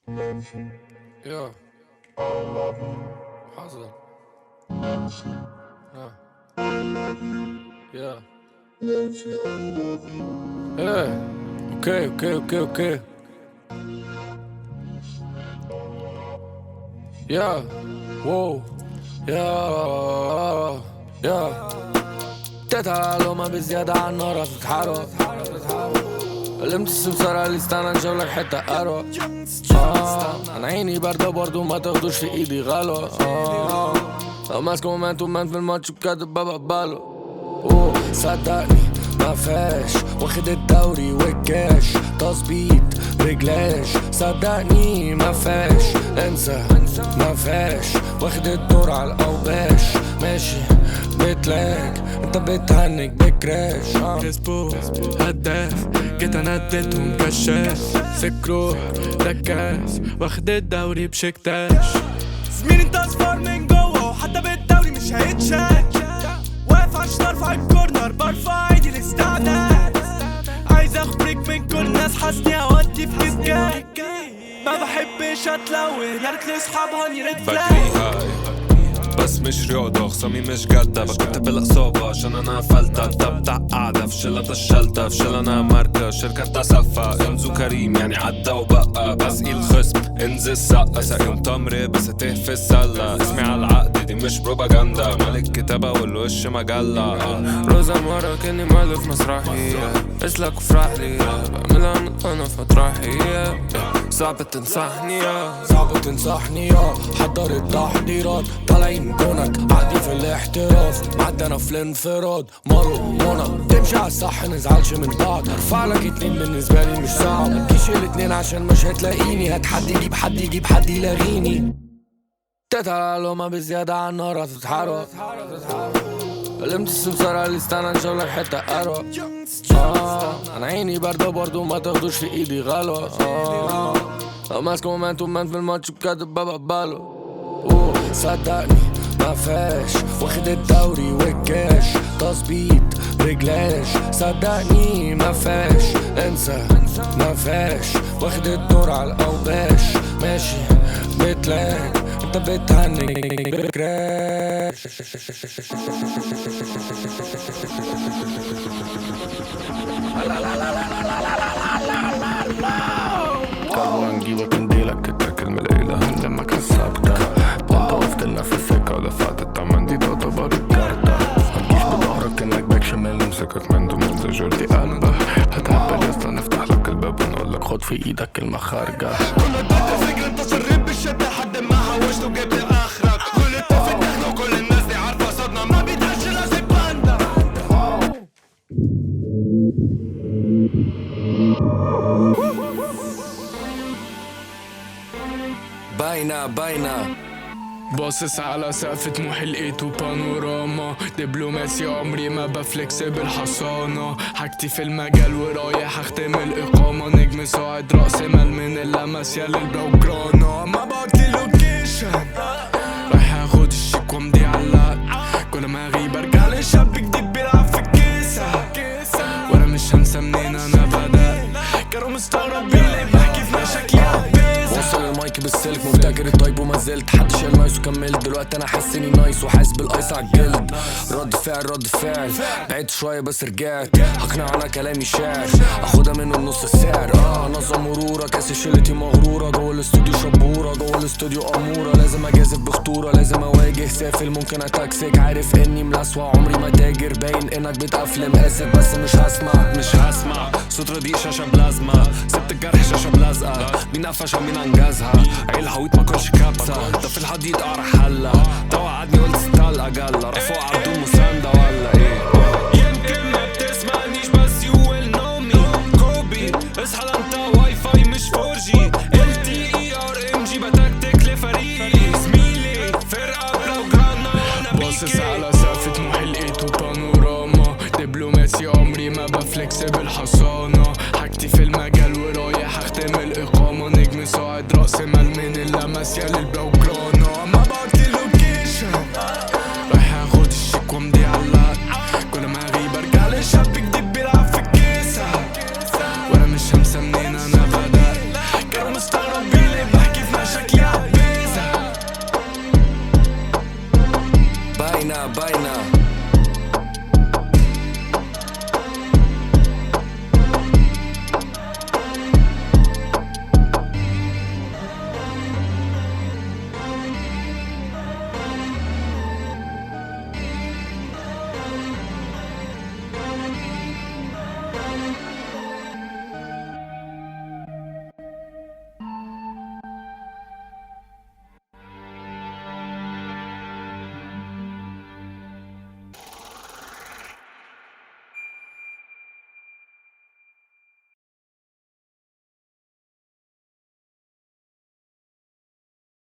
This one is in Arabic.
يا حصل يا ايه اوكي يا واو يا تتعالوا ما بزيادة عن نار تتحرك لمت السمسارة اللي استنى نجيبلك حتة قروة انا عيني باردة برضو ما تاخدوش في ايدي غلوة ماسك مومنت في الماتش وكاتب بابا بالو صدقني ما فاش واخد الدوري والكاش تظبيط رجلاش صدقني ما فاش انسى ما فاش واخد الدور على الاوباش ماشي بتلاك انت بتهنج بكراش كسبو هداف جيت انا اديتهم كشاف سكرو دكاس واخد الدوري بشكتاش زميلي انت اصفر من جوه وحتى بالدوري مش هيتشاف واقف عشان ارفع الكورنر برفع ايدي الاستعداد عايز اخد بريك من كل الناس حاسني اودي في كيكاك ما بحبش اتلون يا ريت لي اصحابها نيرد فلاج بس مش رياضة خصامي مش جادة بكتب بالإصابة عشان أنا فلتة أنت بتاع قاعدة في شلة الشلتة في شلة أنا ماركة شركة تسفة انزو كريم يعني عدى وبقى بسقي الخصم انزل سقة ساقيهم تمر بس في السلة اسمي على العقد دي مش بروباجندا مالك كتابة والوش مجلة روزة مرة كأني مالي في مسرحية اسلك وفرح لي بعملها من أنا في مطرحية صعب تنصحني يا حضر التحضيرات طالعين جونك عادي في الاحتراف معدنا في الانفراد مارو منى تمشي على الصح نزعلش من بعض ارفع لك اتنين بالنسبة لي مش صعب متجيش الاتنين عشان مش هتلاقيني هات حد يجيب حد يلاغيني تتعالوا ما بزيادة عن نار تتحرك لمت السمسارة اللي استنى نجيبلك حتة قروة انا عيني باردة برضو ما تاخدوش في ايدي غلوة ماسك مومنت في الماتش وكاتب بابا بالو صدقني ما فاش واخد الدوري والكاش تظبيط رجلاش صدقني ما فاش انسى ما فاش واخد الدور على الاوباش ماشي بتلاك انت بتهنج بكراش قالوا هنجيبك نديلك تتاكل من العيلة هندمك الثابتة وانت وقفت لنا في السكة ودفعت التمن دي تعتبر الكارتة متجيش بظهرك انك باك شمال نمسكك من دون زي جوردي قلبه هتهبل يسطا نفتح لك الباب ونقولك خد في ايدك كلمة خارجة كنا اديت الفكرة انت شريت بالشدة لحد ما حوشت وجبت اخرك غلطت في الدخل وكل الناس دي عارفة صدنا ما بيتقالش راس الباندا باينة باصص على سقف طموحي لقيته بانوراما دبلوماسي عمري ما بفلكس بالحصانة حاجتي في المجال ورايح اختم الإقامة نجم صاعد رأس مال من اللمسية للبوجرانا ما بقضي لوكيشن رايح اخد الشيك وامضي على كل ما اغيب ارجع لشاب جديد بيلعب في الكيسة وانا مش هنسى منين انا بدأت كانوا مستغربين ليه بحكي في مشاكلي عبيسة وصل المايك بالسلك مبتكر الطيب وما زلت حد شال نايس وكملت دلوقتي انا حاسس اني نايس وحاسس بالايس على الجلد رد فعل بعدت شويه بس رجعت هقنع على كلامي شعر اخدها منه بنص السعر نظم مرورة كاس شلتي مغروره جوه الاستوديو شبوره جوه الاستوديو اموره لازم اجازف بخطوره لازم اواجه سافل ممكن اتاكسك عارف اني ملاسوع عمري ما تاجر باين انك بتقفلم اسف بس مش هسمع صوت رديء شاشة بلازما سبت الجرح شاشة بلازقة مين قفش ومين انجزها عيل حويط ما كلش كبسة ده في الحديد قرا حلة توعدني قلت ستال اجلة رفوع عبدو مساندة ولا ايه يمكن ما بتسمعنيش بس you will know me كوبي اصحى انت واي فاي مش 4G LTERMG بتكتك لفريقي زميلي فرقة بلوجرانا انا باصص على سقف طموحي لقيته بانوراما دبلوماسي عمري ما بفلكس بالحصانة حاجتي في المجال ورايح اختم الإقامة نجم صاعد رأس مال من اللمسية للبوجرانا ما بقضي لوكيشن رايح اخد الشيك وامضي على كل ما اغيب ارجع لشاب جديد بيلعب في الكيسة وانا مش هنسى منين انا بدأت كانوا مستغربين ليه شكلي عبيزة باينة